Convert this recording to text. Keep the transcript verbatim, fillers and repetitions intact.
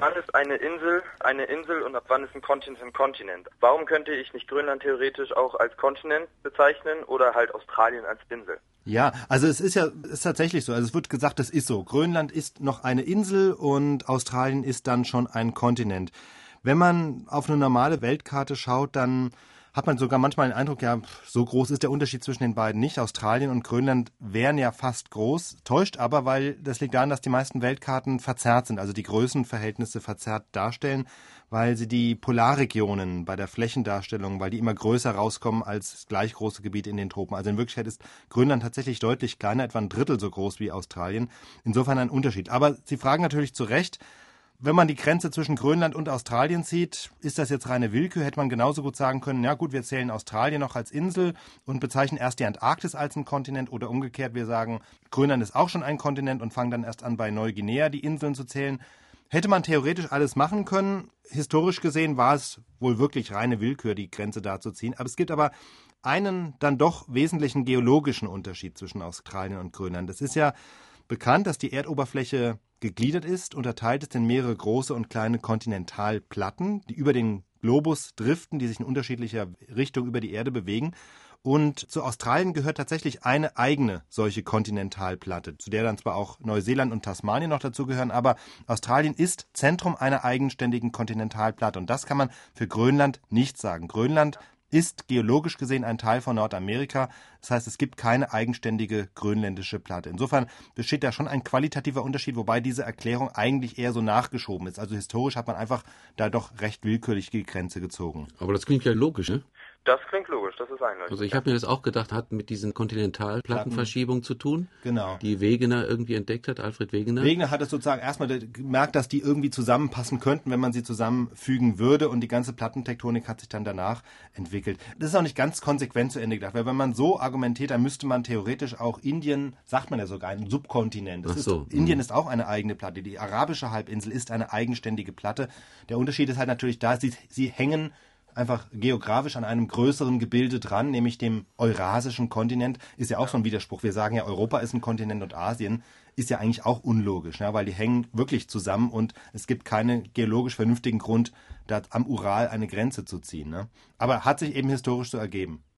wann ist eine Insel eine Insel und ab wann ist ein Kontinent ein Kontinent? Warum könnte ich nicht Grönland theoretisch auch als Kontinent bezeichnen oder halt Australien als Insel? Ja, also es ist ja ist tatsächlich so. Also es wird gesagt, das ist so. Grönland ist noch eine Insel und Australien ist dann schon ein Kontinent. Wenn man auf eine normale Weltkarte schaut, dann hat man sogar manchmal den Eindruck, ja, so groß ist der Unterschied zwischen den beiden nicht. Australien und Grönland wären ja fast groß, täuscht aber, weil das liegt daran, dass die meisten Weltkarten verzerrt sind, also die Größenverhältnisse verzerrt darstellen, weil sie die Polarregionen bei der Flächendarstellung, weil die immer größer rauskommen als gleich große Gebiete in den Tropen. Also in Wirklichkeit ist Grönland tatsächlich deutlich kleiner, etwa ein Drittel so groß wie Australien. Insofern ein Unterschied. Aber Sie fragen natürlich zu Recht, wenn man die Grenze zwischen Grönland und Australien zieht, ist das jetzt reine Willkür? Hätte man genauso gut sagen können, ja gut, wir zählen Australien noch als Insel und bezeichnen erst die Antarktis als einen Kontinent oder umgekehrt, wir sagen, Grönland ist auch schon ein Kontinent und fangen dann erst an, bei Neuguinea die Inseln zu zählen. Hätte man theoretisch alles machen können. Historisch gesehen war es wohl wirklich reine Willkür, die Grenze da zu ziehen. Aber es gibt aber einen dann doch wesentlichen geologischen Unterschied zwischen Australien und Grönland. Es ist ja bekannt, dass die Erdoberfläche gegliedert ist, unterteilt ist in mehrere große und kleine Kontinentalplatten, die über den Globus driften, die sich in unterschiedlicher Richtung über die Erde bewegen. Und zu Australien gehört tatsächlich eine eigene solche Kontinentalplatte, zu der dann zwar auch Neuseeland und Tasmanien noch dazugehören, aber Australien ist Zentrum einer eigenständigen Kontinentalplatte. Und das kann man für Grönland nicht sagen. Grönland ist geologisch gesehen ein Teil von Nordamerika. Das heißt, es gibt keine eigenständige grönländische Platte. Insofern besteht da schon ein qualitativer Unterschied, wobei diese Erklärung eigentlich eher so nachgeschoben ist. Also historisch hat man einfach da doch recht willkürlich die Grenze gezogen. Aber das klingt ja logisch, ne? Das klingt logisch, das ist einleuchtend. Also ich habe mir das auch gedacht, hat mit diesen Kontinentalplattenverschiebungen zu tun, genau, die Wegener irgendwie entdeckt hat, Alfred Wegener. Wegener hat es sozusagen erstmal gemerkt, dass die irgendwie zusammenpassen könnten, wenn man sie zusammenfügen würde, und die ganze Plattentektonik hat sich dann danach entwickelt. Das ist auch nicht ganz konsequent zu Ende gedacht, weil wenn man so argumentiert, dann müsste man theoretisch auch Indien, sagt man ja sogar, ein Subkontinent. Das Ach so, ist, Indien mh. ist auch eine eigene Platte. Die arabische Halbinsel ist eine eigenständige Platte. Der Unterschied ist halt natürlich da, sie, sie hängen einfach geografisch an einem größeren Gebilde dran, nämlich dem eurasischen Kontinent. Ist ja auch so ein Widerspruch. Wir sagen ja, Europa ist ein Kontinent und Asien ist ja eigentlich auch unlogisch, ja, weil die hängen wirklich zusammen und es gibt keinen geologisch vernünftigen Grund, da am Ural eine Grenze zu ziehen. Ne? Aber hat sich eben historisch so ergeben.